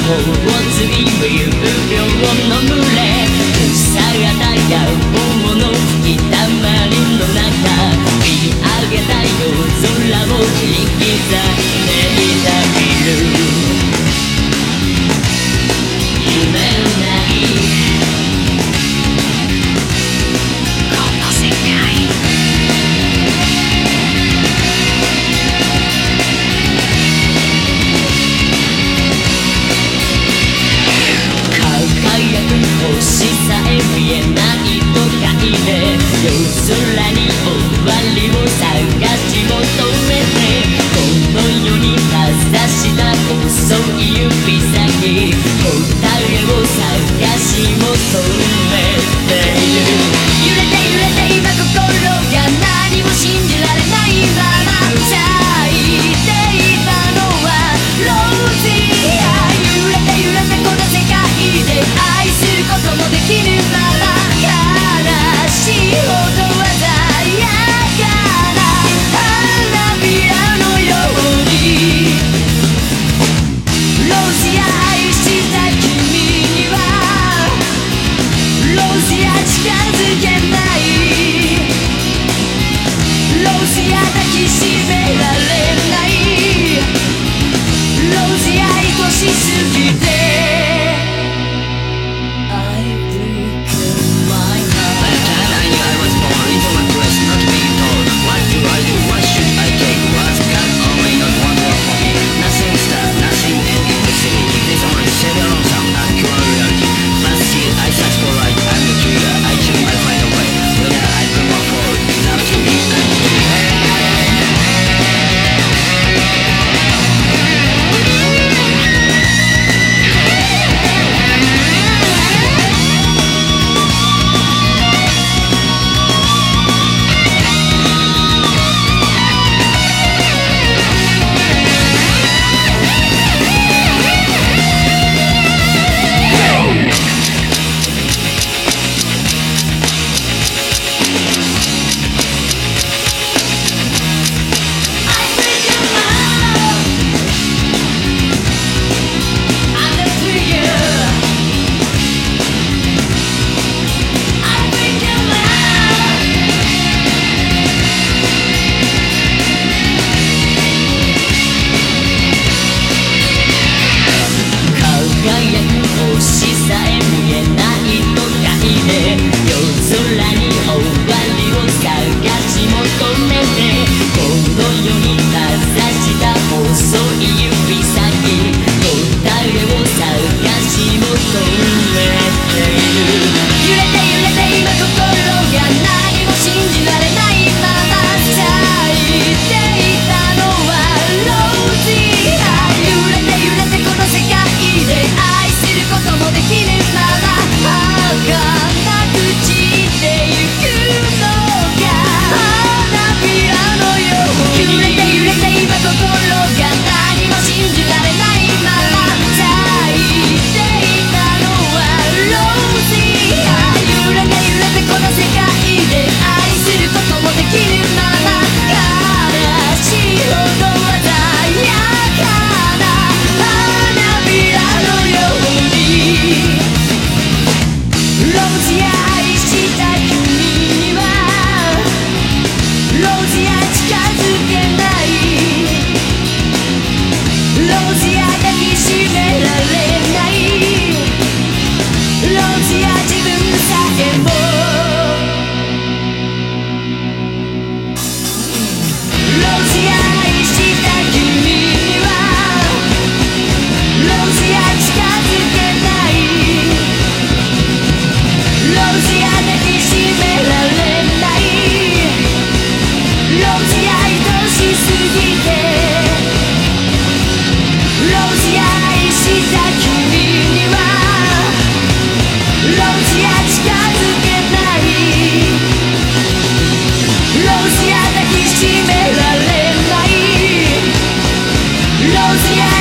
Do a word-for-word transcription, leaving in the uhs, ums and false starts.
頬をついぶゆう病の群れ草がや大物吹きたまりの中見上げた夜空を切り刻んでいたビル夢のないこの世界星さえ見えない都会で夜空に終わりを探し求めてこの世にかざした細い指先答えを探し求めている揺れて揺れて今心が何も信じられないまま咲いていたのはロージア揺れて揺れてこの世界で愛することもできるなら悲しいほど鮮やかな花びらのようにロシア愛した君にはロシア近づけないロシア抱きしめられないロシア愛しすぎて星さえ見えない都会で夜空に終わりを探し求めてこの世にかざした細い指先答えを探し求めている揺れて揺れて今心が何も信じられないまま咲いていたのはロージア揺れて揺れてこの世界で愛することもできるまま儚く散ってゆくのが花びらのように揺れて揺れて今心が何も信じられないまま咲いていたのはロージア揺れて揺れてこの世界で愛することもできるまま悲しいほど鮮やかな花びらのようにロシア愛した君にはロシア近づけないロシア抱きしめられないロシア自分さえもロシア愛した君にはロシア近づけないロシア抱きしめられないロシア愛しすぎてロシア愛した君にはロシア近づけないロシア抱きしめられないロシア